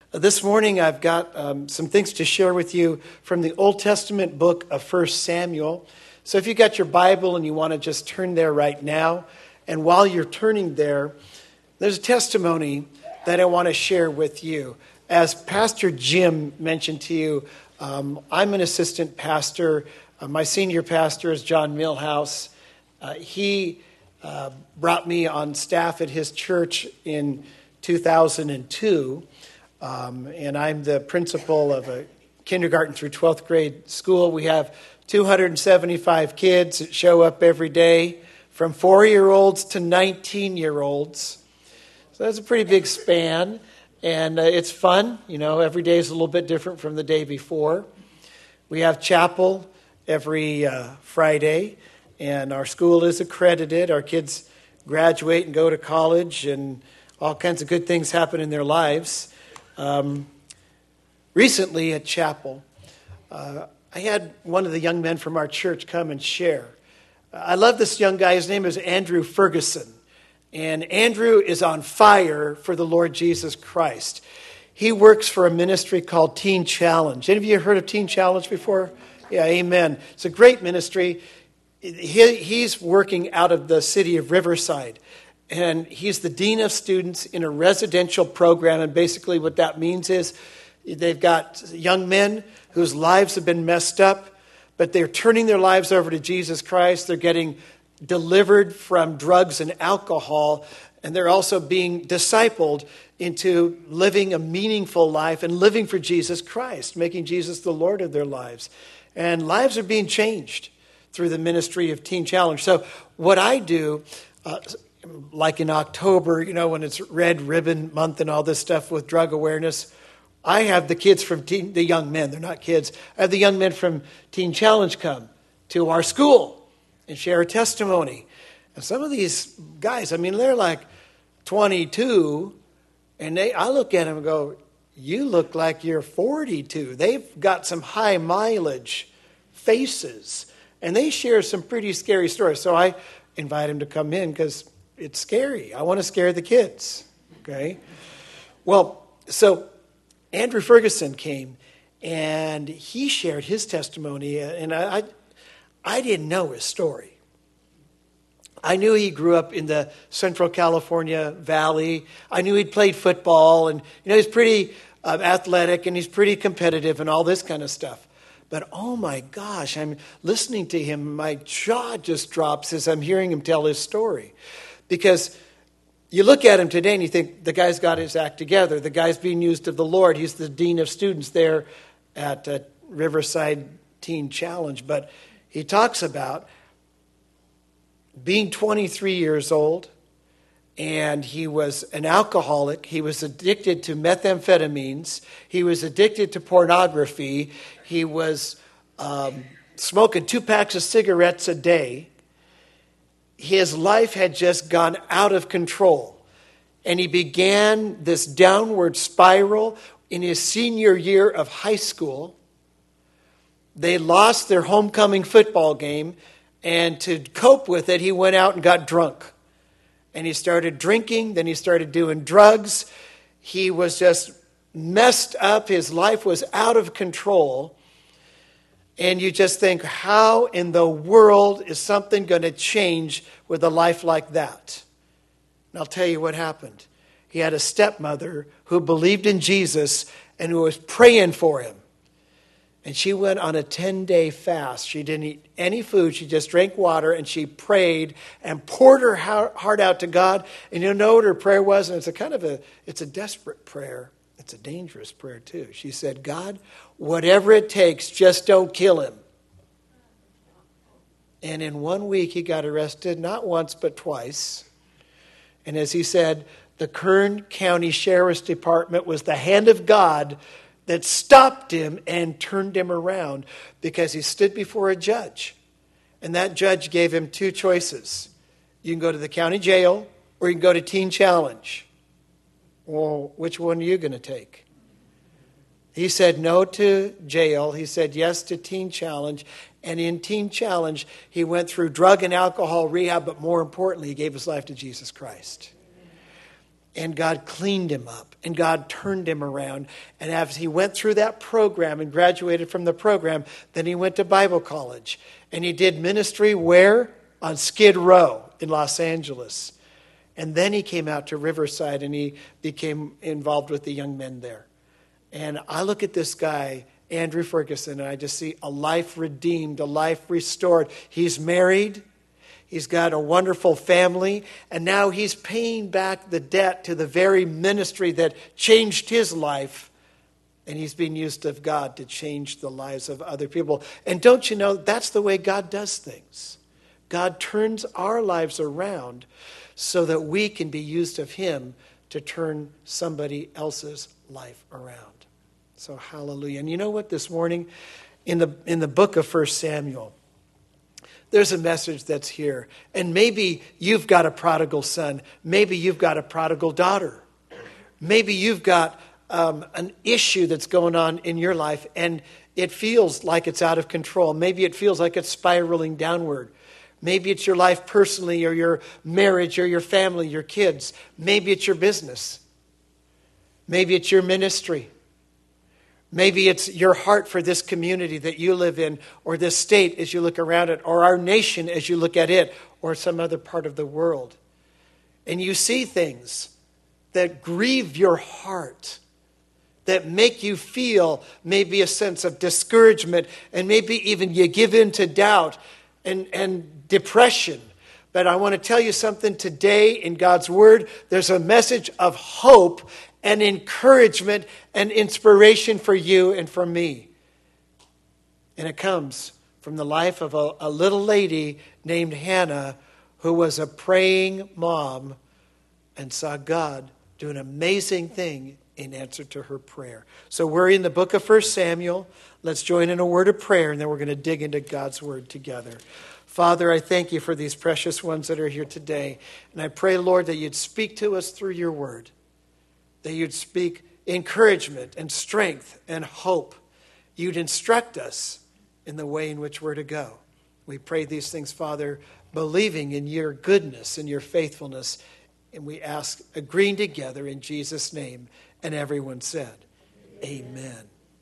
This morning I've got some things to share with you from the Old Testament book of 1 Samuel. So if you got your Bible and you want to just turn there right now, and while you're turning there, there's a testimony that I want to share with you. As Pastor Jim mentioned to you, I'm an assistant pastor. My senior pastor is John Milhouse. He brought me on staff at his church in 2002. And I'm the principal of a kindergarten through 12th grade school. We have 275 kids that show up every day, from 4-year-olds to 19-year-olds. So that's a pretty big span, and it's fun. You know, every day is a little bit different from the day before. We have chapel every Friday, and our school is accredited. Our kids graduate and go to college, and all kinds of good things happen in their lives. Recently at chapel, I had one of the young men from our church come and share. I love this young guy. His name is Andrew Ferguson. And Andrew is on fire for the Lord Jesus Christ. He works for a ministry called Teen Challenge. Any of you heard of Teen Challenge before? Yeah, amen. It's a great ministry. He's working out of the city of Riverside. And he's the dean of students in a residential program. And basically what that means is they've got young men whose lives have been messed up, but they're turning their lives over to Jesus Christ. They're getting delivered from drugs and alcohol. And they're also being discipled into living a meaningful life and living for Jesus Christ, making Jesus the Lord of their lives. And lives are being changed through the ministry of Teen Challenge. So what I do... like in October, you know, when it's Red Ribbon Month and all this stuff with drug awareness, I have the kids from the young men, they're not kids, I have the young men from Teen Challenge come to our school and share a testimony. And some of these guys, I mean, they're like 22, and I look at them and go, you look like you're 42. They've got some high mileage faces, and they share some pretty scary stories. So I invite them to come in because it's scary. I want to scare the kids, okay? Well, so Andrew Ferguson came, and he shared his testimony, and I didn't know his story. I knew he grew up in the Central California Valley. I knew he'd played football, and you know he's pretty athletic, and he's pretty competitive, and all this kind of stuff. But oh my gosh, I'm listening to him, my jaw just drops as I'm hearing him tell his story. Because you look at him today and you think, the guy's got his act together. The guy's being used of the Lord. He's the dean of students there at Riverside Teen Challenge. But he talks about being 23 years old, and he was an alcoholic. He was addicted to methamphetamines. He was addicted to pornography. He was smoking 2 packs of cigarettes a day. His life had just gone out of control. And he began this downward spiral in his senior year of high school. They lost their homecoming football game, and to cope with it, he went out and got drunk. And he started drinking, then he started doing drugs. He was just messed up. His life was out of control. And you just think, how in the world is something going to change with a life like that? And I'll tell you what happened. He had a stepmother who believed in Jesus and who was praying for him. And she went on a 10-day fast. She didn't eat any food. She just drank water, and she prayed and poured her heart out to God. And you know what her prayer was? And it's a desperate prayer. It's a dangerous prayer too. She said, God, whatever it takes, just don't kill him. And in 1 week, he got arrested, not once, but twice. And as he said, the Kern County Sheriff's Department was the hand of God that stopped him and turned him around because he stood before a judge. And that judge gave him 2 choices. You can go to the county jail, or you can go to Teen Challenge. Well, which one are you going to take? He said no to jail. He said yes to Teen Challenge. And in Teen Challenge, he went through drug and alcohol rehab, but more importantly, he gave his life to Jesus Christ. And God cleaned him up, and God turned him around. And as he went through that program and graduated from the program, then he went to Bible college. And he did ministry where? On Skid Row in Los Angeles. And then he came out to Riverside, and he became involved with the young men there. And I look at this guy, Andrew Ferguson, and I just see a life redeemed, a life restored. He's married. He's got a wonderful family, and now he's paying back the debt to the very ministry that changed his life, and he's being used of God to change the lives of other people. And don't you know, that's the way God does things. God turns our lives around so that we can be used of him to turn somebody else's life around. So hallelujah. And you know what, this morning, in the book of 1 Samuel, there's a message that's here. And maybe you've got a prodigal son. Maybe you've got a prodigal daughter. Maybe you've got an issue that's going on in your life, and it feels like it's out of control. Maybe it feels like it's spiraling downward. Maybe it's your life personally, or your marriage, or your family, your kids. Maybe it's your business. Maybe it's your ministry. Maybe it's your heart for this community that you live in, or this state as you look around it, or our nation as you look at it, or some other part of the world. And you see things that grieve your heart, that make you feel maybe a sense of discouragement, and maybe even you give in to doubt and depression. But I want to tell you something today in God's Word. There's a message of hope and encouragement and inspiration for you and for me. And it comes from the life of a little lady named Hannah, who was a praying mom and saw God do an amazing thing in answer to her prayer. So we're in the book of 1 Samuel. Let's join in a word of prayer, and then we're going to dig into God's Word together. Father, I thank you for these precious ones that are here today. And I pray, Lord, that you'd speak to us through your word, that you'd speak encouragement and strength and hope. You'd instruct us in the way in which we're to go. We pray these things, Father, believing in your goodness and your faithfulness. And we ask, agreeing together in Jesus' name. And everyone said, Amen.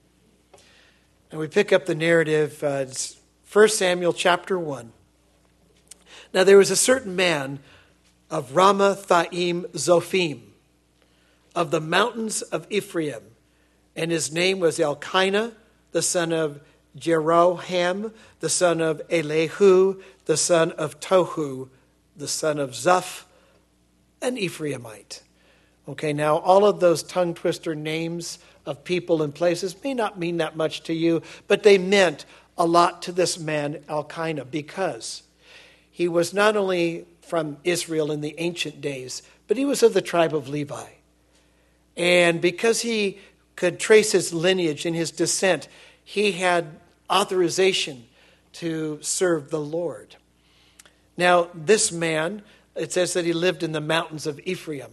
And we pick up the narrative, 1 Samuel chapter 1. Now there was a certain man of Ramathaim Zophim, of the mountains of Ephraim, and his name was Elkanah, the son of Jeroham, the son of Elihu, the son of Tohu, the son of Zuph, an Ephraimite. Okay, now all of those tongue twister names of people and places may not mean that much to you, but they meant a lot to this man Elkanah, because he was not only from Israel in the ancient days, but he was of the tribe of Levi. And because he could trace his lineage and his descent, he had authorization to serve the Lord. Now, this man, it says that he lived in the mountains of Ephraim.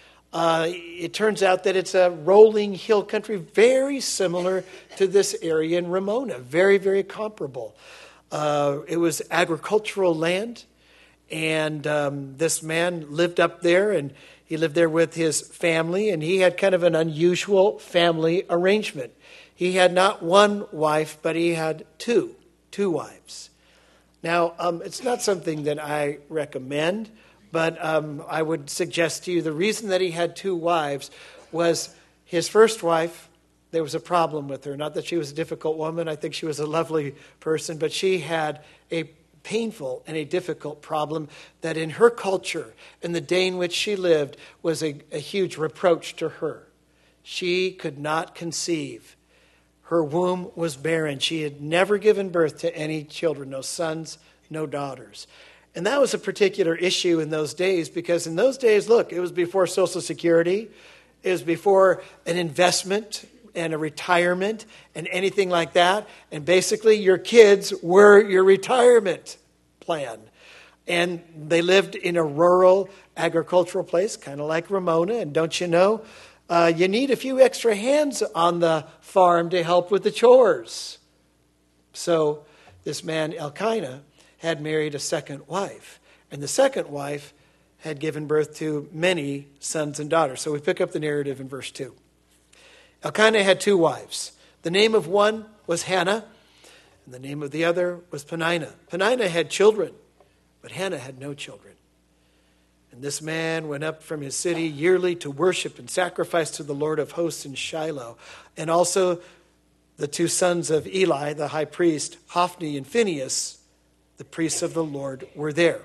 It turns out that it's a rolling hill country, very similar to this area in Ramona, very, very comparable. It was agricultural land, and this man lived up there, and he lived there with his family, and he had kind of an unusual family arrangement. He had not one wife, but he had two wives. Now, it's not something that I recommend, but I would suggest to you the reason that he had two wives was his first wife, there was a problem with her. Not that she was a difficult woman. I think she was a lovely person, but she had a painful and a difficult problem that in her culture, in the day in which she lived, was a huge reproach to her. She could not conceive. Her womb was barren. She had never given birth to any children, no sons, no daughters. And that was a particular issue in those days, because in those days, look, it was before Social Security. It was before an investment and a retirement and anything like that. And basically, your kids were your retirement plan. And they lived in a rural agricultural place, kind of like Ramona. And don't you know, you need a few extra hands on the farm to help with the chores. So this man, Elkanah, had married a second wife. And the second wife had given birth to many sons and daughters. So we pick up the narrative in verse 2. Elkanah had 2 wives. The name of one was Hannah, and the name of the other was Peninnah. Peninnah had children, but Hannah had no children. And this man went up from his city yearly to worship and sacrifice to the Lord of hosts in Shiloh. And also the 2 sons of Eli, the high priest, Hophni and Phinehas, the priests of the Lord, were there.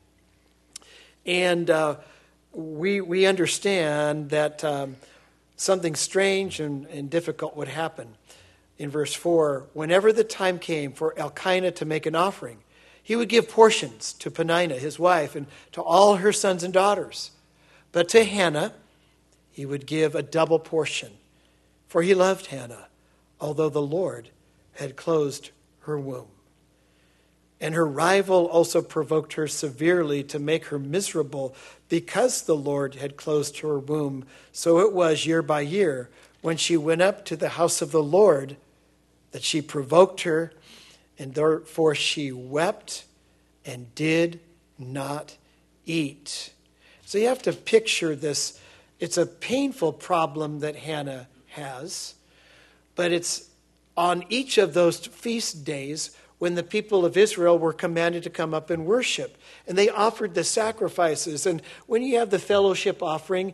And we understand that something strange and difficult would happen. In verse 4, whenever the time came for Elkanah to make an offering, he would give portions to Peninnah, his wife, and to all her sons and daughters. But to Hannah, he would give a double portion, for he loved Hannah, although the Lord had closed her womb. And her rival also provoked her severely to make her miserable because the Lord had closed her womb. So it was year by year when she went up to the house of the Lord that she provoked her, and therefore she wept and did not eat. So you have to picture this. It's a painful problem that Hannah has, but it's on each of those feast days when the people of Israel were commanded to come up and worship. And they offered the sacrifices. And when you have the fellowship offering,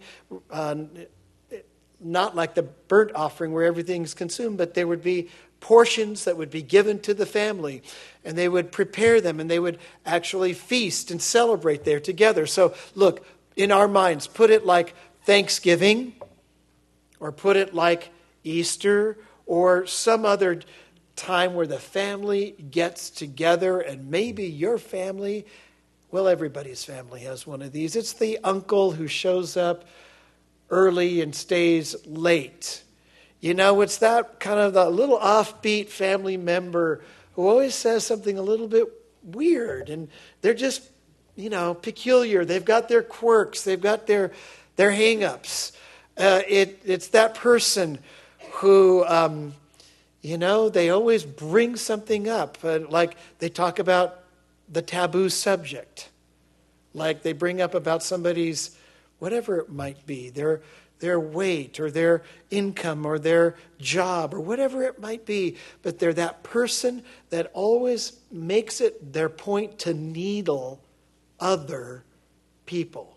not like the burnt offering where everything's consumed, but there would be portions that would be given to the family. And they would prepare them, and they would actually feast and celebrate there together. So look, in our minds, put it like Thanksgiving, or put it like Easter, or some other time where the family gets together, and maybe your family, well, everybody's family has one of these. It's the uncle who shows up early and stays late. You know, it's that kind of the little offbeat family member who always says something a little bit weird, and they're just, peculiar. They've got their quirks. They've got their hang-ups. It's that person who they always bring something up, like they talk about the taboo subject, like they bring up about somebody's, whatever it might be, their weight or their income or their job or whatever it might be, but they're that person that always makes it their point to needle other people.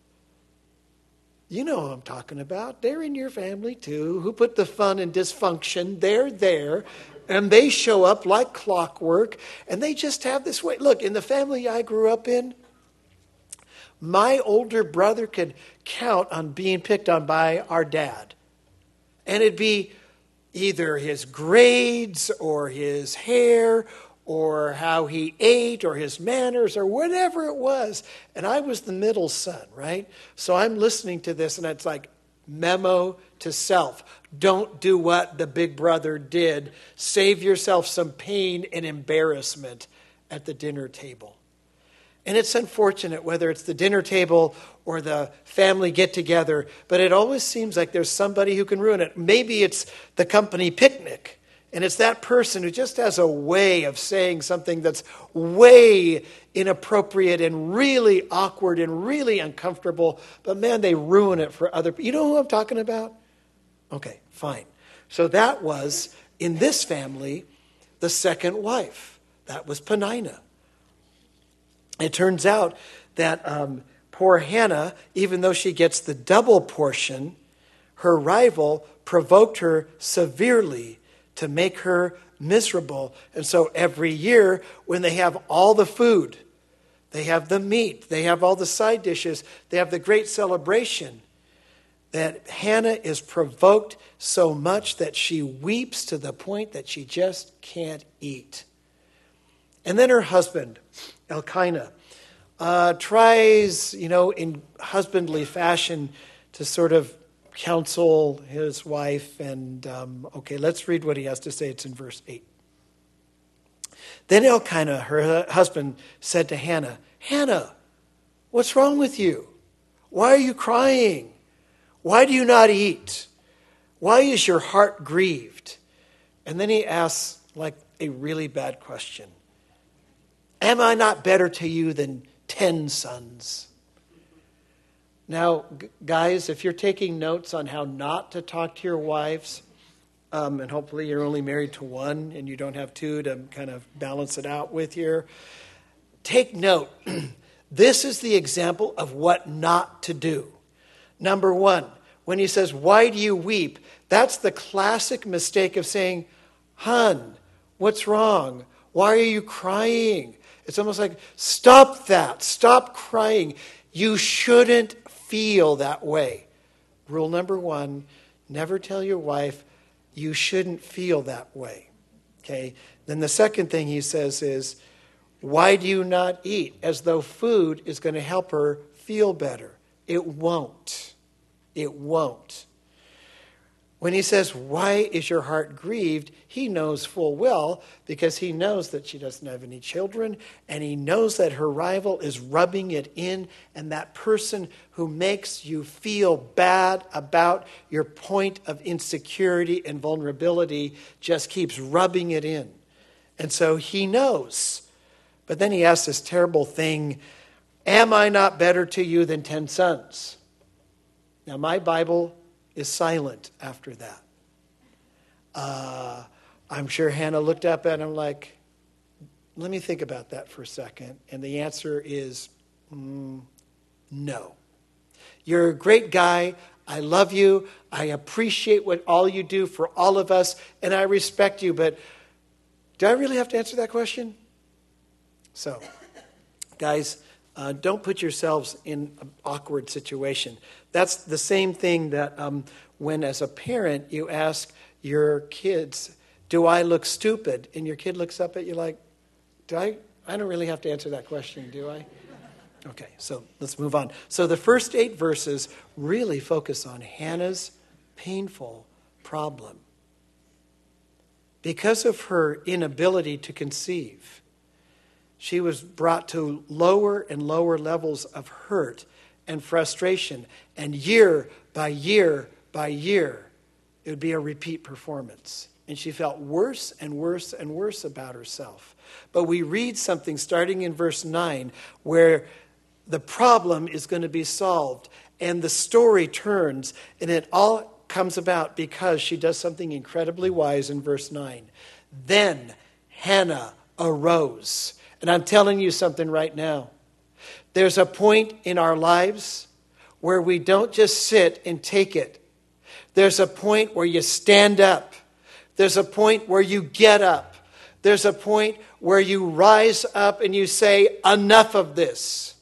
You know who I'm talking about. They're in your family too. Who put the fun and dysfunction? They're there. And they show up like clockwork. And they just have this way. Look, in the family I grew up in, my older brother could count on being picked on by our dad. And it'd be either his grades or his hair or how he ate or his manners or whatever it was. And I was the middle son, right? So I'm listening to this and it's like memo to self. Don't do what the big brother did. Save yourself some pain and embarrassment at the dinner table. And it's unfortunate whether it's the dinner table or the family get-together, but it always seems like there's somebody who can ruin it. Maybe it's the company picnic. And it's that person who just has a way of saying something that's way inappropriate and really awkward and really uncomfortable. But man, they ruin it for other people. You know who I'm talking about? Okay, fine. So that was, in this family, the second wife. That was Peninnah. It turns out that poor Hannah, even though she gets the double portion, her rival provoked her severely to make her miserable. And so every year when they have all the food, they have the meat, they have all the side dishes, they have the great celebration, that Hannah is provoked so much that she weeps to the point that she just can't eat. And then her husband, Elkanah, tries, in husbandly fashion to sort of counsel his wife. And, let's read what he has to say. It's in verse 8. Then Elkanah, her husband, said to Hannah, "Hannah, what's wrong with you? Why are you crying? Why do you not eat? Why is your heart grieved?" And then he asks like a really bad question. "Am I not better to you than 10 sons?" Now, guys, if you're taking notes on how not to talk to your wives, and hopefully you're only married to one and you don't have two to kind of balance it out with you, take note. This is the example of what not to do. Number one, when he says, why do you weep? That's the classic mistake of saying, hon, what's wrong? Why are you crying? It's almost like, stop that. Stop crying. You shouldn't feel that way. Rule number one, never tell your wife you shouldn't feel that way. Okay? Then the second thing he says is, why do you not eat? As though food is going to help her feel better. It won't. It won't. When he says, why is your heart grieved? He knows full well, because he knows that she doesn't have any children, and he knows that her rival is rubbing it in, and that person who makes you feel bad about your point of insecurity and vulnerability just keeps rubbing it in. And so he knows. But then he asks this terrible thing, am I not better to you than 10 sons? Now, my Bible is silent after that. I'm sure Hannah looked up at him like, let me think about that for a second. And the answer is no. You're a great guy. I love you. I appreciate what all you do for all of us. And I respect you. But do I really have to answer that question? So, guys, don't put yourselves in an awkward situation. That's the same thing that when, as a parent, you ask your kids, do I look stupid? And your kid looks up at you like, I don't really have to answer that question, do I? Okay, so let's move on. So the first 8 verses really focus on Hannah's painful problem. Because of her inability to conceive, she was brought to lower and lower levels of hurt and frustration. And year by year by year, it would be a repeat performance. And she felt worse and worse and worse about herself. But we read something starting in verse 9 where the problem is going to be solved. And the story turns, and it all comes about because she does something incredibly wise in verse 9. Then Hannah arose. And I'm telling you something right now. There's a point in our lives where we don't just sit and take it. There's a point where you stand up. There's a point where you get up. There's a point where you rise up and you say, enough of this.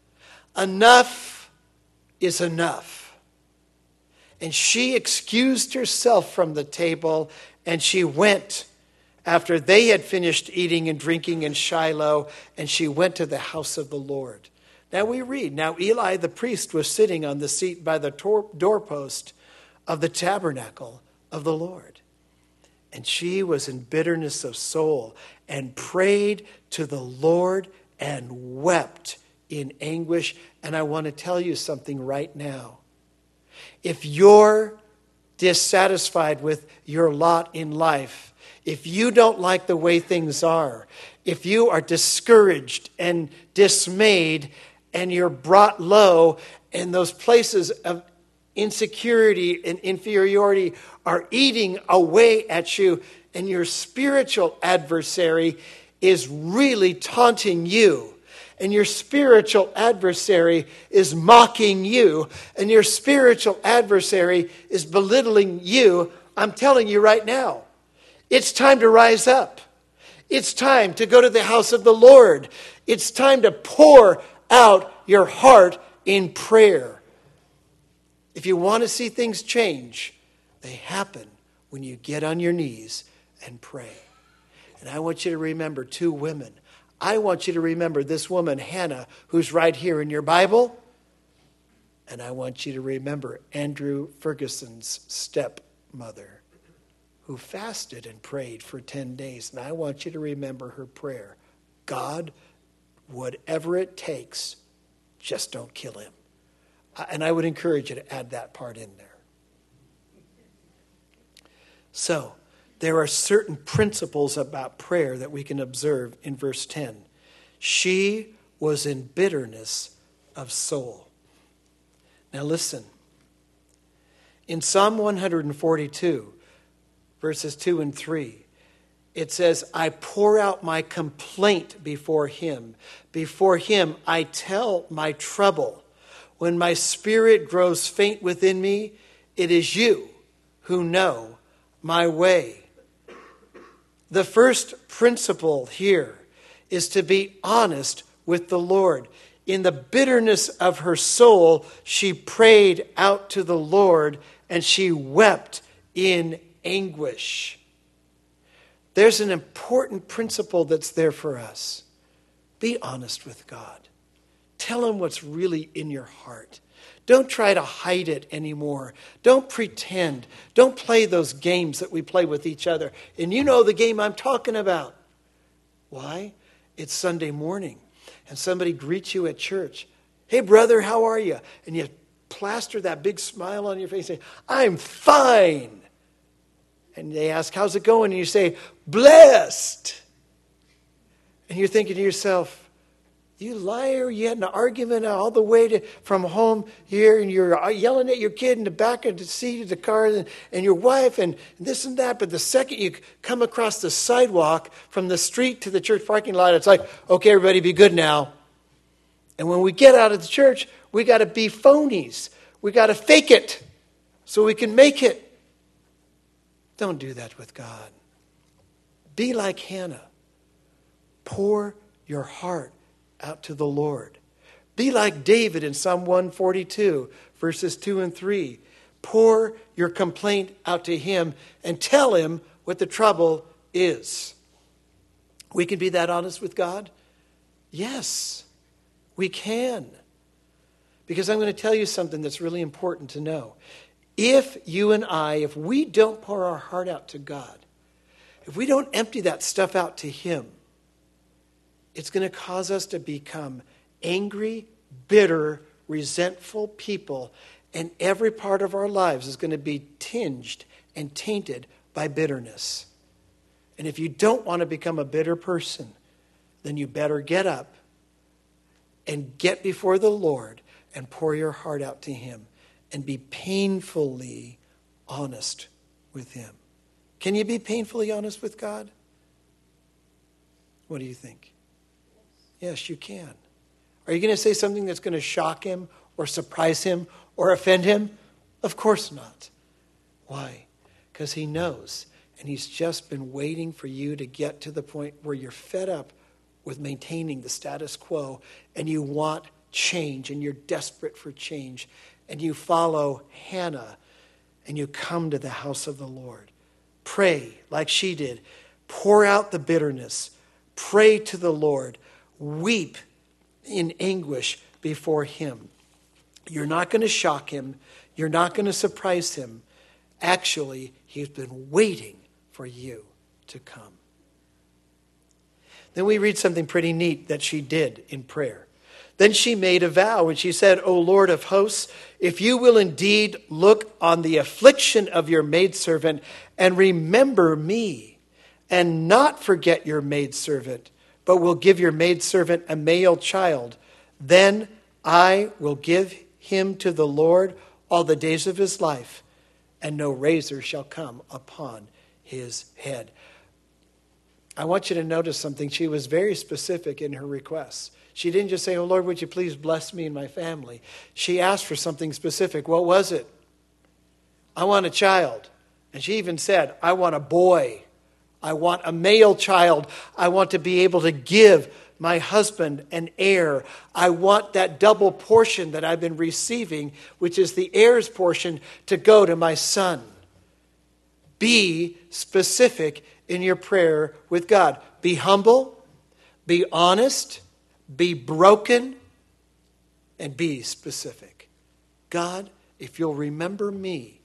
Enough is enough. And she excused herself from the table, and she went after they had finished eating and drinking in Shiloh, and she went to the house of the Lord. Now we read, now Eli the priest was sitting on the seat by the doorpost of the tabernacle of the Lord. And she was in bitterness of soul and prayed to the Lord and wept in anguish. And I want to tell you something right now. If you're dissatisfied with your lot in life, if you don't like the way things are, if you are discouraged and dismayed and you're brought low and those places of insecurity and inferiority are eating away at you and your spiritual adversary is really taunting you and your spiritual adversary is mocking you and your spiritual adversary is belittling you, I'm telling you right now, it's time to rise up. It's time to go to the house of the Lord. It's time to pour out your heart in prayer. If you want to see things change, they happen when you get on your knees and pray. And I want you to remember 2 women. I want you to remember this woman, Hannah, who's right here in your Bible. And I want you to remember Andrew Ferguson's stepmother, who fasted and prayed for 10 days. And I want you to remember her prayer. God, whatever it takes, just don't kill him. And I would encourage you to add that part in there. So, there are certain principles about prayer that we can observe in verse 10. She was in bitterness of soul. Now listen. In Psalm 142, verses 2 and 3, it says, I pour out my complaint before him. Before him I tell my trouble. When my spirit grows faint within me, it is you who know my way. The first principle here is to be honest with the Lord. In the bitterness of her soul, she prayed out to the Lord and she wept in anguish. There's an important principle that's there for us. Be honest with God. Tell him what's really in your heart. Don't try to hide it anymore. Don't pretend. Don't play those games that we play with each other. And you know the game I'm talking about. Why? It's Sunday morning, and somebody greets you at church. Hey, brother, how are you? And you plaster that big smile on your face and say, I'm fine. And they ask, how's it going? And you say, blessed. And you're thinking to yourself, you liar, you had an argument all the way from home here, and you're yelling at your kid in the back of the seat of the car and your wife and this and that. But the second you come across the sidewalk from the street to the church parking lot, it's like, okay, everybody be good now. And when we get out of the church, we got to be phonies. We got to fake it so we can make it. Don't do that with God. Be like Hannah. Pour your heart out to the Lord. Be like David in Psalm 142, verses 2 and 3. Pour your complaint out to him and tell him what the trouble is. We can be that honest with God? Yes, we can. Because I'm going to tell you something that's really important to know. If you and I, if we don't pour our heart out to God, if we don't empty that stuff out to him, it's going to cause us to become angry, bitter, resentful people, and every part of our lives is going to be tinged and tainted by bitterness. And if you don't want to become a bitter person, then you better get up and get before the Lord and pour your heart out to him and be painfully honest with him. Can you be painfully honest with God? What do you think? Yes, you can. Are you going to say something that's going to shock him or surprise him or offend him? Of course not. Why? Because he knows, and he's just been waiting for you to get to the point where you're fed up with maintaining the status quo and you want change and you're desperate for change and you follow Hannah and you come to the house of the Lord. Pray like she did. Pour out the bitterness. Pray to the Lord. Weep in anguish before him. You're not going to shock him. You're not going to surprise him. Actually, he's been waiting for you to come. Then we read something pretty neat that she did in prayer. Then she made a vow and she said, O Lord of hosts, if you will indeed look on the affliction of your maidservant and remember me and not forget your maidservant, but will give your maidservant a male child, then I will give him to the Lord all the days of his life, and no razor shall come upon his head. I want you to notice something. She was very specific in her requests. She didn't just say, oh Lord, would you please bless me and my family? She asked for something specific. What was it? I want a child. And she even said, I want a boy. I want a male child. I want to be able to give my husband an heir. I want that double portion that I've been receiving, which is the heir's portion, to go to my son. Be specific in your prayer with God. Be humble, be honest, be broken, and be specific. God, if you'll remember me,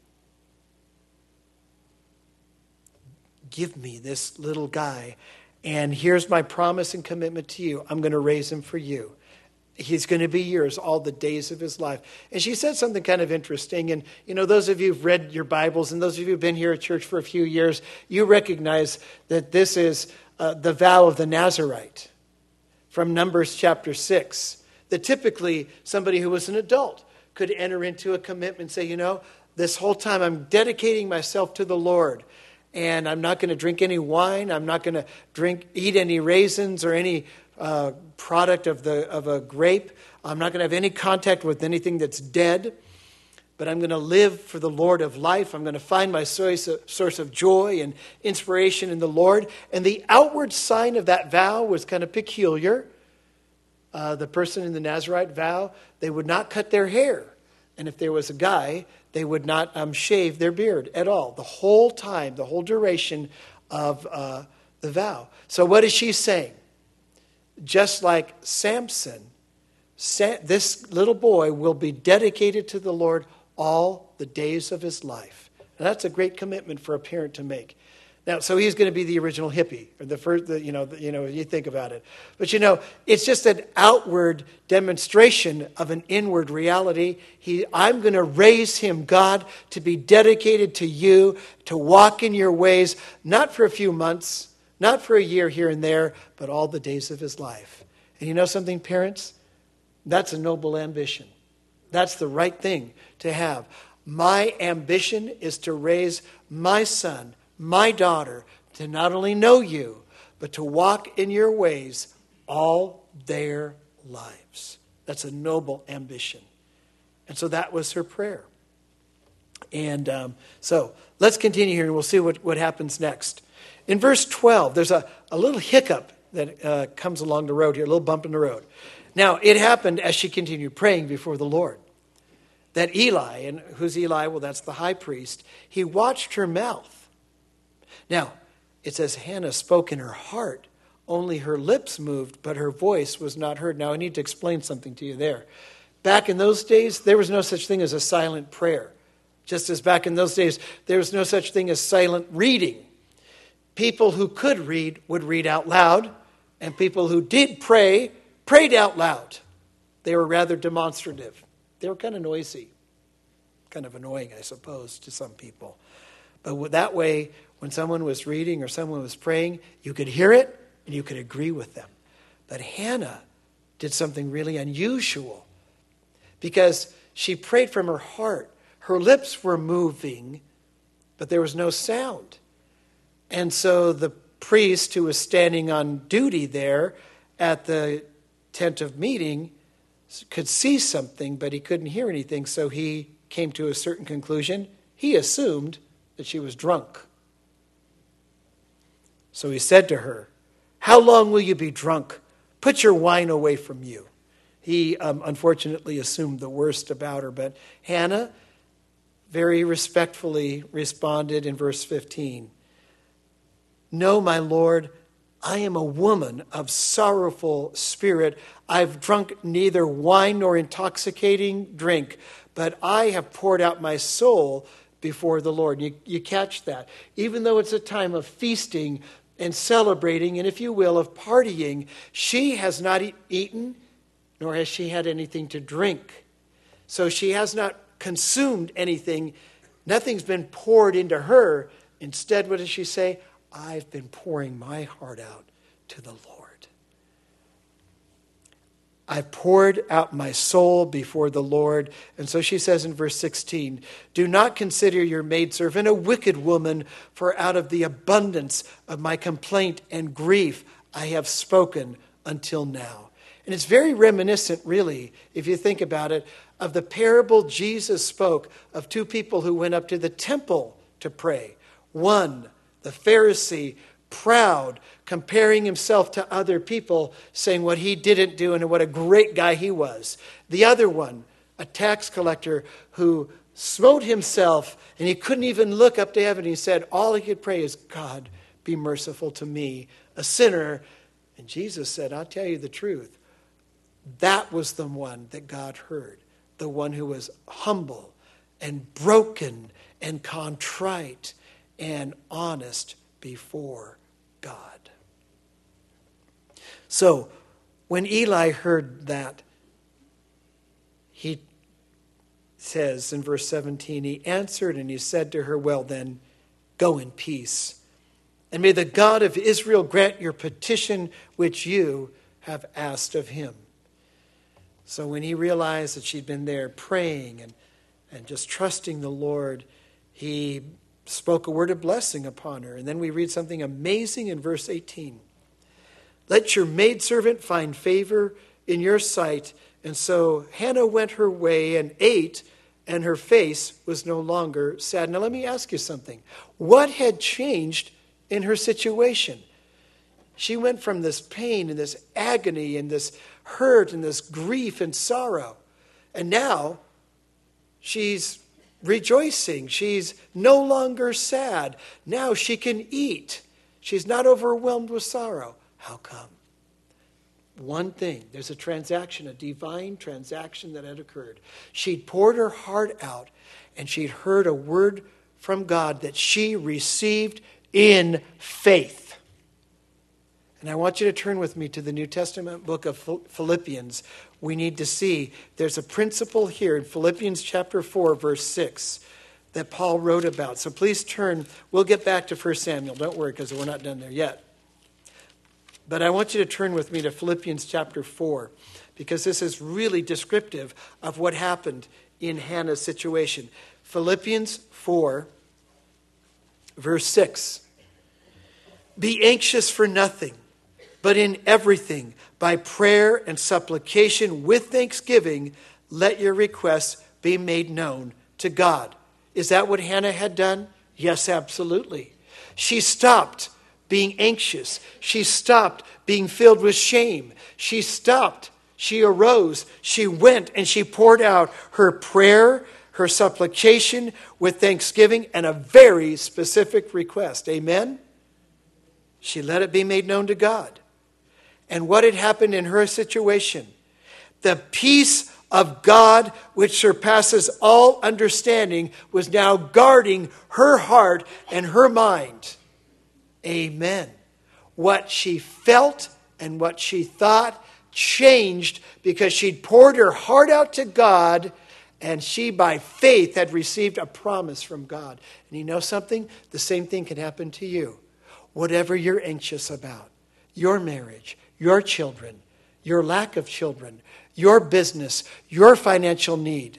give me this little guy, and here's my promise and commitment to you. I'm going to raise him for you. He's going to be yours all the days of his life. And she said something kind of interesting. And, you know, those of you who've read your Bibles and those of you who've been here at church for a few years, you recognize that this is the vow of the Nazirite from Numbers chapter 6. That typically somebody who was an adult could enter into a commitment and say, this whole time I'm dedicating myself to the Lord. And I'm not going to drink any wine. I'm not going to eat any raisins or any product of a grape. I'm not going to have any contact with anything that's dead. But I'm going to live for the Lord of life. I'm going to find my source of joy and inspiration in the Lord. And the outward sign of that vow was kind of peculiar. The person in the Nazirite vow, they would not cut their hair. And if there was a guy, they would not shave their beard at all. The whole time, the whole duration of the vow. So what is she saying? Just like Samson, this little boy will be dedicated to the Lord all the days of his life. And that's a great commitment for a parent to make. Now, so he's going to be the original hippie, or the first, you think about it. But it's just an outward demonstration of an inward reality. I'm going to raise him, God, to be dedicated to you, to walk in your ways, not for a few months, not for a year here and there, but all the days of his life. And you know something, parents? That's a noble ambition. That's the right thing to have. My ambition is to raise my son, my daughter, to not only know you, but to walk in your ways all their lives. That's a noble ambition. And so that was her prayer. And so let's continue here and we'll see what happens next. In verse 12, there's a little hiccup that comes along the road here, a little bump in the road. Now, it happened as she continued praying before the Lord, that Eli, and who's Eli? Well, that's the high priest. He watched her mouth. Now, it says Hannah spoke in her heart. Only her lips moved, but her voice was not heard. Now, I need to explain something to you there. Back in those days, there was no such thing as a silent prayer. Just as back in those days, there was no such thing as silent reading. People who could read would read out loud, and people who did pray, prayed out loud. They were rather demonstrative. They were kind of noisy, kind of annoying, I suppose, to some people. But that way, when someone was reading or someone was praying, you could hear it and you could agree with them. But Hannah did something really unusual because she prayed from her heart. Her lips were moving, but there was no sound. And so the priest who was standing on duty there at the tent of meeting could see something, but he couldn't hear anything, so he came to a certain conclusion. He assumed that she was drunk. So he said to her, "How long will you be drunk? Put your wine away from you." He unfortunately assumed the worst about her, but Hannah very respectfully responded in verse 15. "No, my Lord, I am a woman of sorrowful spirit. I've drunk neither wine nor intoxicating drink, but I have poured out my soul before the Lord." You catch that? Even though it's a time of feasting and celebrating, and if you will, of partying, she has not eaten, nor has she had anything to drink. So she has not consumed anything. Nothing's been poured into her. Instead, what does she say? I've been pouring my heart out to the Lord. I've poured out my soul before the Lord. And so she says in verse 16, "Do not consider your maidservant a wicked woman, for out of the abundance of my complaint and grief I have spoken until now." And it's very reminiscent, really, if you think about it, of the parable Jesus spoke of two people who went up to the temple to pray. One, the Pharisee, proud, comparing himself to other people, saying what he didn't do and what a great guy he was. The other one, a tax collector who smote himself and he couldn't even look up to heaven. He said, all he could pray is, "God, be merciful to me, a sinner." And Jesus said, "I'll tell you the truth. That was the one that God heard, the one who was humble and broken and contrite and honest before God." So when Eli heard that, he says in verse 17, he answered and he said to her, "Well then, go in peace. And may the God of Israel grant your petition which you have asked of him." So when he realized that she'd been there praying and just trusting the Lord, he spoke a word of blessing upon her. And then we read something amazing in verse 18. Let your maidservant find favor in your sight. And so Hannah went her way and ate, and her face was no longer sad. Now let me ask you something. What had changed in her situation? She went from this pain and this agony and this hurt and this grief and sorrow. And now she's rejoicing. She's no longer sad. Now she can eat. She's not overwhelmed with sorrow. How come? One thing. There's a transaction, a divine transaction that had occurred. She'd poured her heart out, and she'd heard a word from God that she received in faith. And I want you to turn with me to the New Testament book of Philippians. We need to see there's a principle here in Philippians chapter 4, verse 6, that Paul wrote about. So please turn. We'll get back to 1 Samuel. Don't worry, because we're not done there yet. But I want you to turn with me to Philippians chapter 4, because this is really descriptive of what happened in Hannah's situation. Philippians 4, verse 6. Be anxious for nothing, but in everything, by prayer and supplication with thanksgiving, let your requests be made known to God. Is that what Hannah had done? Yes, absolutely. She stopped being anxious. She stopped being filled with shame. She stopped. She arose. She went and she poured out her prayer, her supplication with thanksgiving, and a very specific request. Amen? She let it be made known to God. And what had happened in her situation? The peace of God, which surpasses all understanding, was now guarding her heart and her mind. Amen. What she felt and what she thought changed because she'd poured her heart out to God, and she, by faith, had received a promise from God. And you know something? The same thing can happen to you. Whatever you're anxious about, your marriage, your children, your lack of children, your business, your financial need,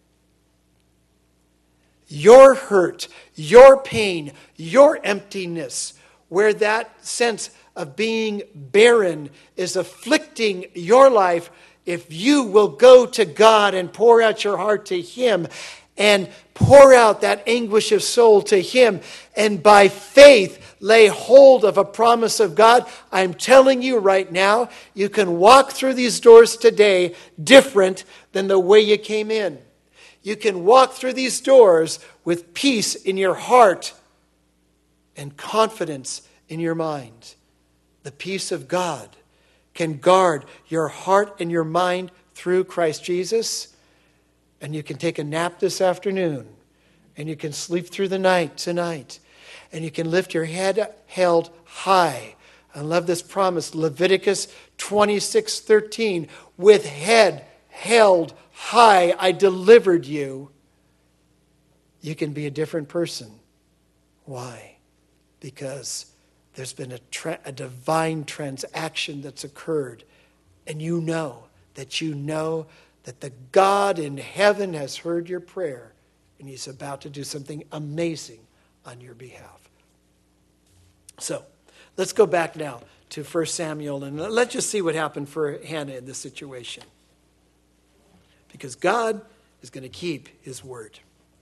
your hurt, your pain, your emptiness, where that sense of being barren is afflicting your life, if you will go to God and pour out your heart to Him and pour out that anguish of soul to Him, and by faith lay hold of a promise of God, I'm telling you right now, you can walk through these doors today different than the way you came in. You can walk through these doors with peace in your heart and confidence in your mind. The peace of God can guard your heart and your mind through Christ Jesus. And you can take a nap this afternoon. And you can sleep through the night tonight. And you can lift your head held high. I love this promise. Leviticus 26:13. With head held high, I delivered you. You can be a different person. Why? Because there's been a divine transaction that's occurred. And you know that the God in heaven has heard your prayer. And He's about to do something amazing on your behalf. So, let's go back now to 1 Samuel. And let's just see what happened for Hannah in this situation. Because God is going to keep His word.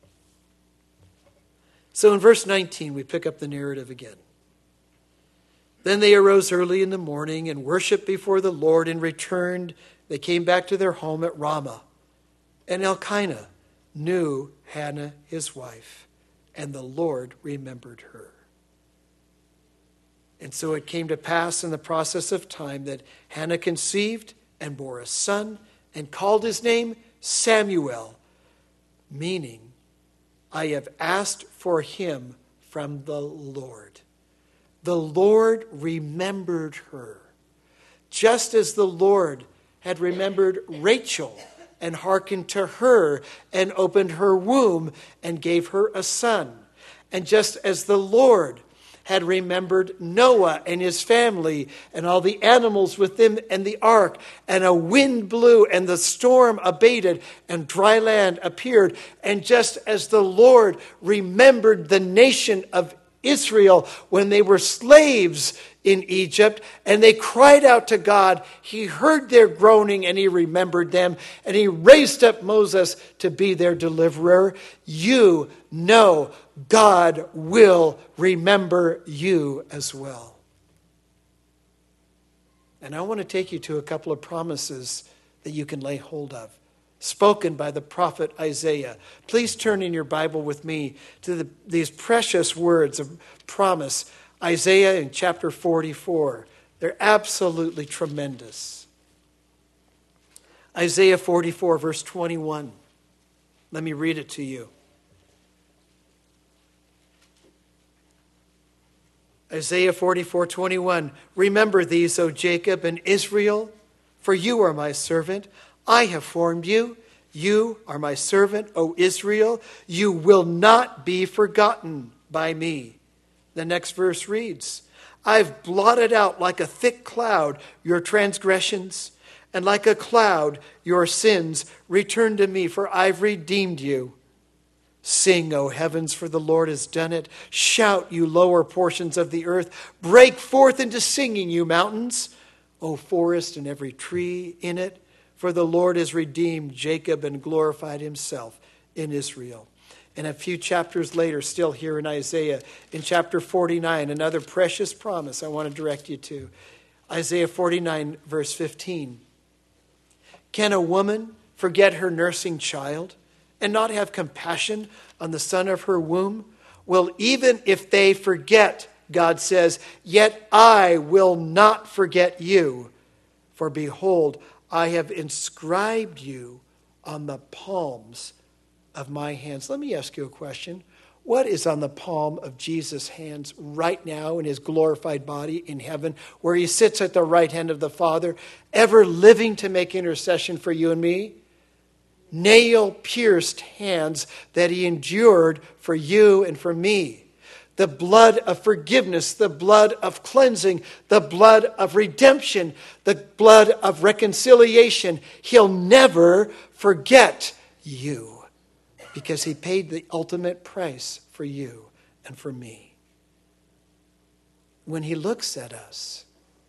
So in verse 19, we pick up the narrative again. Then they arose early in the morning and worshiped before the Lord and returned. They came back to their home at Ramah. And Elkanah knew Hannah, his wife, and the Lord remembered her. And so it came to pass in the process of time that Hannah conceived and bore a son and called his name Samuel, meaning, I have asked for him from the Lord. The Lord remembered her, just as the Lord had remembered Rachel and hearkened to her and opened her womb and gave her a son. And just as the Lord had remembered Noah and his family and all the animals with him and the ark. And a wind blew and the storm abated and dry land appeared. And just as the Lord remembered the nation of Israel when they were slaves in Egypt and they cried out to God, he heard their groaning and he remembered them and he raised up Moses to be their deliverer. You know God will remember you as well. And I want to take you to a couple of promises that you can lay hold of, spoken by the prophet Isaiah. Please turn in your Bible with me to these precious words of promise. Isaiah in chapter 44. They're absolutely tremendous. Isaiah 44, verse 21. Let me read it to you. Isaiah 44:21. Remember these, O Jacob and Israel, for you are my servant. I have formed you. You are my servant, O Israel. You will not be forgotten by me. The next verse reads, I've blotted out like a thick cloud your transgressions, and like a cloud your sins. Return to me, for I've redeemed you. Sing, O heavens, for the Lord has done it. Shout, you lower portions of the earth. Break forth into singing, you mountains. O forest and every tree in it. For the Lord has redeemed Jacob and glorified himself in Israel. And a few chapters later, still here in Isaiah, in chapter 49, another precious promise I want to direct you to. Isaiah 49, verse 15. Can a woman forget her nursing child and not have compassion on the son of her womb? Well, even if they forget, God says, yet I will not forget you. For behold, I have inscribed you on the palms of my hands. Let me ask you a question. What is on the palm of Jesus' hands right now in his glorified body in heaven, where he sits at the right hand of the Father, ever living to make intercession for you and me? Nail-pierced hands that he endured for you and for me. The blood of forgiveness, the blood of cleansing, the blood of redemption, the blood of reconciliation. He'll never forget you because he paid the ultimate price for you and for me. When he looks at us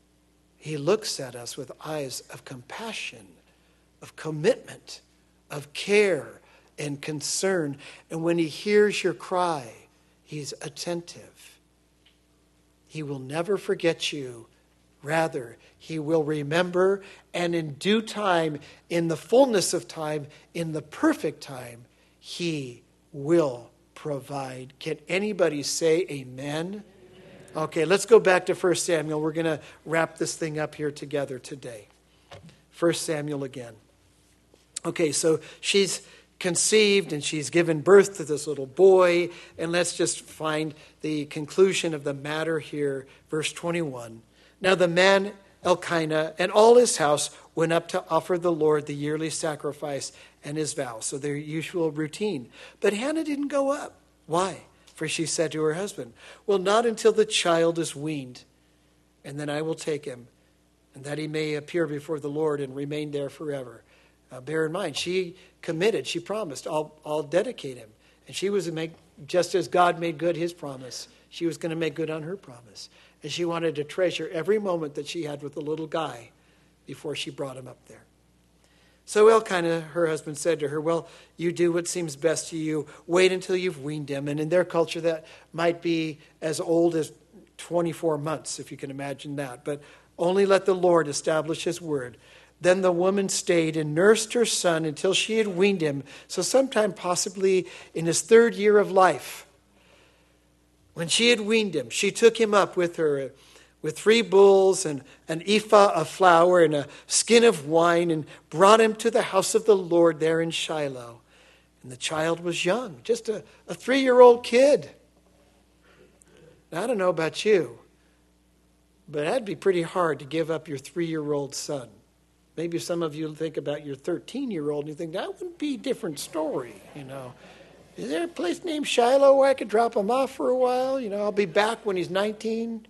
with eyes of compassion, of commitment, of care and concern. And when he hears your cry, he's attentive. He will never forget you. Rather, he will remember, and in due time, in the fullness of time, in the perfect time, he will provide. Can anybody say amen? Okay, let's go back to 1 Samuel. We're going to wrap this thing up here together today. 1 Samuel again. Okay, so she's conceived and she's given birth to this little boy. And let's just find the conclusion of the matter here. Verse 21. Now the man Elkanah and all his house went up to offer the Lord the yearly sacrifice and his vow. So their usual routine. But Hannah didn't go up. Why? For she said to her husband, well, not until the child is weaned, and then I will take him, and that he may appear before the Lord and remain there forever. Bear in mind, she committed, she promised, I'll dedicate him. And she was to make, just as God made good his promise, she was going to make good on her promise. And she wanted to treasure every moment that she had with the little guy before she brought him up there. So Elkanah, her husband, said to her, well, you do what seems best to you. Wait until you've weaned him. And in their culture, that might be as old as 24 months, if you can imagine that. But only let the Lord establish his word. Then the woman stayed and nursed her son until she had weaned him, so sometime possibly in his 3rd year of life. When she had weaned him, she took him up with her with 3 bulls and an ephah of flour and a skin of wine and brought him to the house of the Lord there in Shiloh. And the child was young, just a 3-year-old kid. Now, I don't know about you, but that'd be pretty hard to give up your 3-year-old son. Maybe some of you think about your 13-year-old and you think, that would be a different story, you know. Is there a place named Shiloh where I could drop him off for a while? I'll be back when he's 19.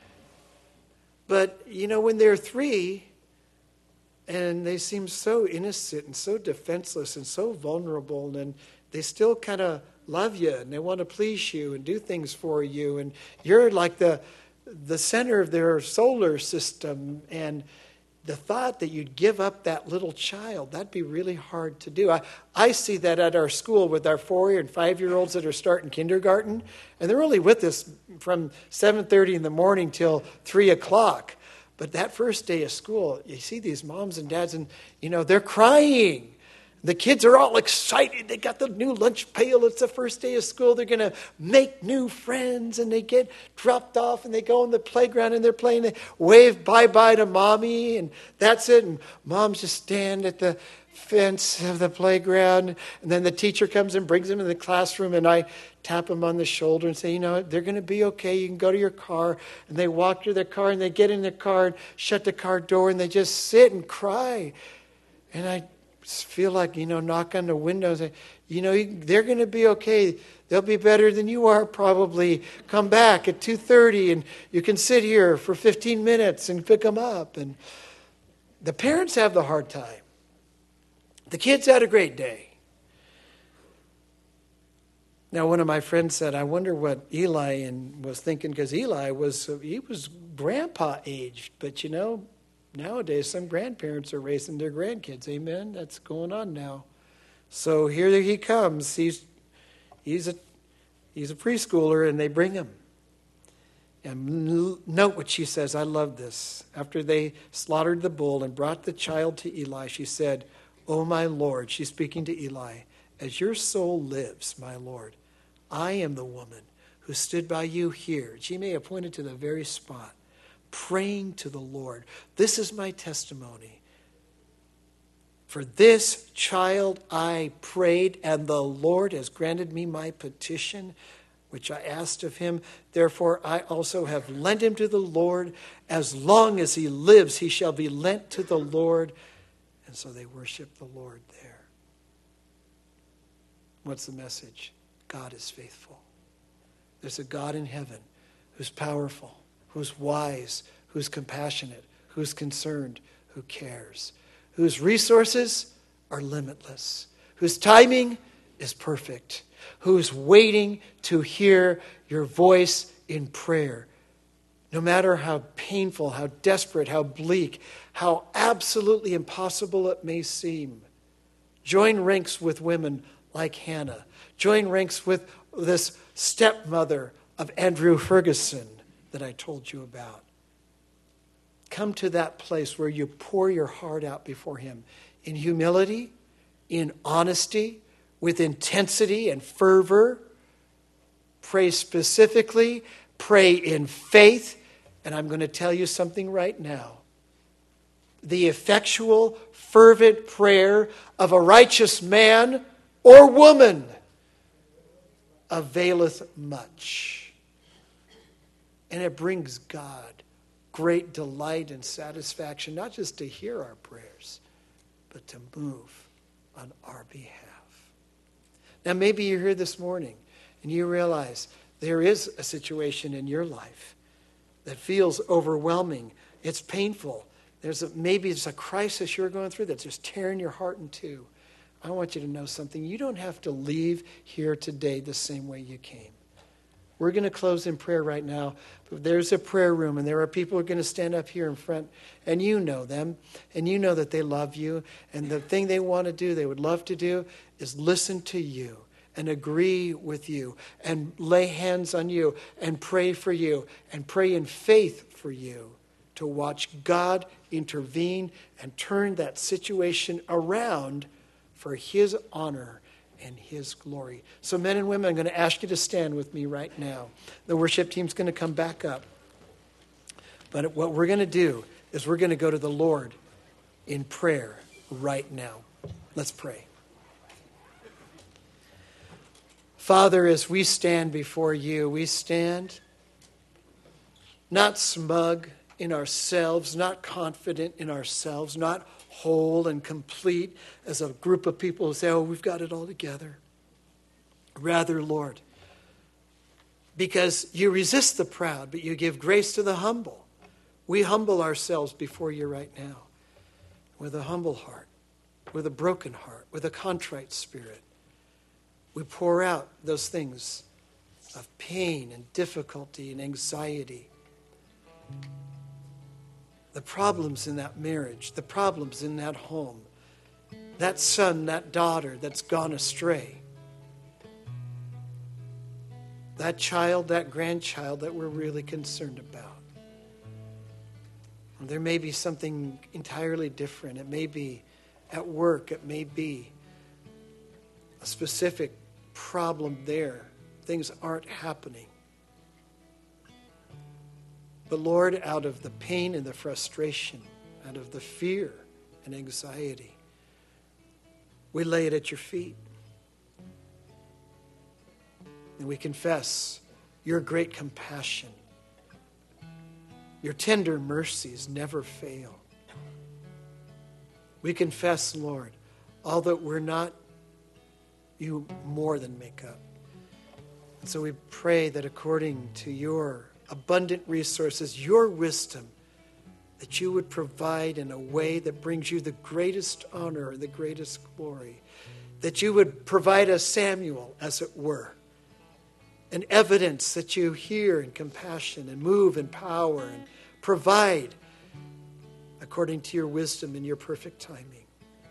But, when they're 3, and they seem so innocent and so defenseless and so vulnerable, and they still kind of love you, and they want to please you and do things for you, and you're like the center of their solar system, and the thought that you'd give up that little child, that'd be really hard to do. I see that at our school with our 4 and 5-year-olds that are starting kindergarten, and they're only with us from 7:30 in the morning till 3 o'clock. But that first day of school, you see these moms and dads, and, they're crying. The kids are all excited. They got the new lunch pail. It's the first day of school. They're going to make new friends, and they get dropped off, and they go on the playground, and they're playing. They wave bye-bye to mommy, and that's it. And moms just stand at the fence of the playground, and then the teacher comes and brings them in the classroom, and I tap them on the shoulder and say, they're going to be okay. You can go to your car. And they walk to their car, and they get in their car and shut the car door, and they just sit and cry. And I feel like, knock on the window and say, they're going to be okay. They'll be better than you are probably. Come back at 2:30 and you can sit here for 15 minutes and pick them up. And the parents have the hard time. The kids had a great day. Now, one of my friends said, I wonder what Eli was thinking, because Eli was grandpa aged, but nowadays, some grandparents are raising their grandkids. Amen? That's going on now. So here he comes. He's a preschooler, and they bring him. And note what she says. I love this. After they slaughtered the bull and brought the child to Eli, she said, "Oh, my Lord," she's speaking to Eli, "as your soul lives, my Lord, I am the woman who stood by you here." She may have pointed to the very spot, praying to the Lord. This is my testimony. For this child I prayed, and the Lord has granted me my petition, which I asked of him. Therefore I also have lent him to the Lord. As long as he lives, he shall be lent to the Lord. And so they worship the Lord there. What's the message? God is faithful. There's a God in heaven who's powerful, who's wise, who's compassionate, who's concerned, who cares, whose resources are limitless, whose timing is perfect, who's waiting to hear your voice in prayer. No matter how painful, how desperate, how bleak, how absolutely impossible it may seem, join ranks with women like Hannah. Join ranks with this stepmother of Andrew Ferguson that I told you about. Come to that place where you pour your heart out before him in humility, in honesty, with intensity and fervor. Pray specifically, pray in faith, and I'm going to tell you something right now. The effectual, fervent prayer of a righteous man or woman availeth much. And it brings God great delight and satisfaction, not just to hear our prayers, but to move on our behalf. Now, maybe you're here this morning and you realize there is a situation in your life that feels overwhelming. It's painful. Maybe it's a crisis you're going through that's just tearing your heart in two. I want you to know something. You don't have to leave here today the same way you came. We're going to close in prayer right now. But there's a prayer room, and there are people who are going to stand up here in front, and you know them, and you know that they love you, and the thing they want to do, they would love to do, is listen to you and agree with you and lay hands on you and pray for you and pray in faith for you to watch God intervene and turn that situation around for his honor and his glory. So men and women, I'm going to ask you to stand with me right now. The worship team's going to come back up. But what we're going to do is we're going to go to the Lord in prayer right now. Let's pray. Father, as we stand before you, we stand not smug in ourselves, not confident in ourselves, not whole and complete as a group of people who say, oh, we've got it all together. Rather, Lord, because you resist the proud, but you give grace to the humble. We humble ourselves before you right now with a humble heart, with a broken heart, with a contrite spirit. We pour out those things of pain and difficulty and anxiety. The problems in that marriage, the problems in that home, that son, that daughter that's gone astray. That child, that grandchild that we're really concerned about. And there may be something entirely different. It may be at work. It may be a specific problem there. Things aren't happening. But Lord, out of the pain and the frustration, out of the fear and anxiety, we lay it at your feet. And we confess your great compassion. Your tender mercies never fail. We confess, Lord, all that we're not, you more than make up. And so we pray that according to your abundant resources, your wisdom, that you would provide in a way that brings you the greatest honor and the greatest glory. That you would provide a Samuel, as it were, an evidence that you hear in compassion and move in power and provide according to your wisdom and your perfect timing.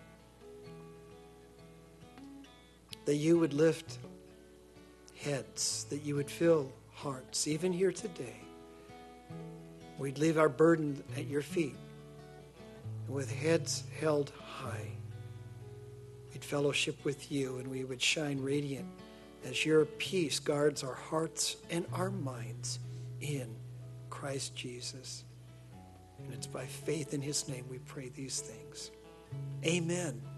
That you would lift heads, that you would fill hearts, even here today. We'd leave our burden at your feet, and with heads held high, we'd fellowship with you, and we would shine radiant as your peace guards our hearts and our minds in Christ Jesus. And it's by faith in his name we pray these things. Amen.